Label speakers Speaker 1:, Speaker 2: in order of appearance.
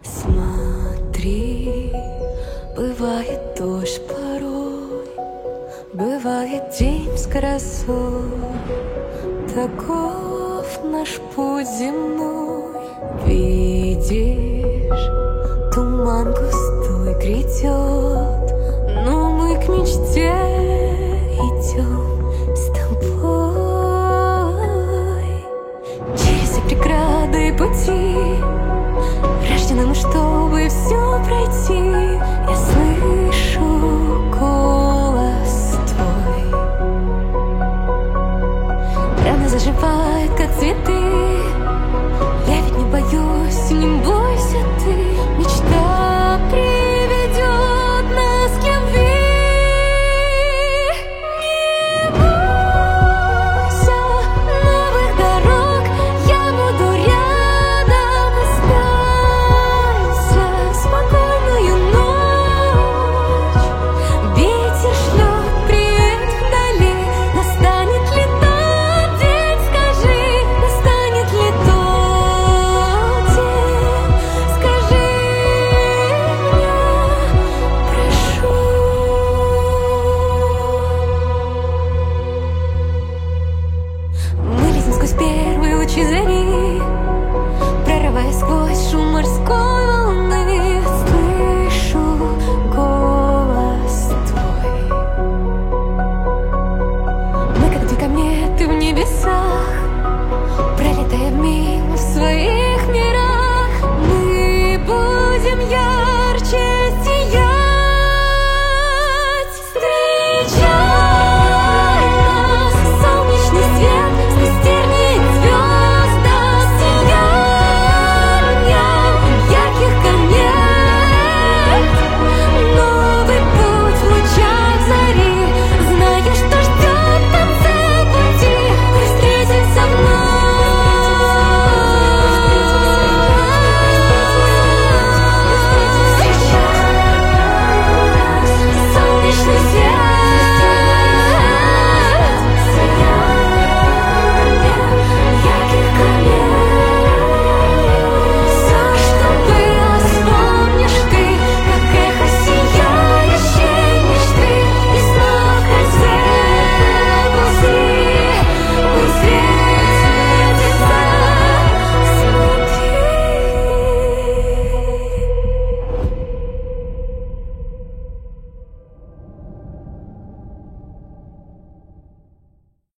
Speaker 1: Смотри, бывает дождь порой, бывает день с грозой. Таков наш путь земной. Видишь, туман густой грядет, но мы к мечте идем с тобой. Через все преграды пути, рождены мы, чтобы все пройти.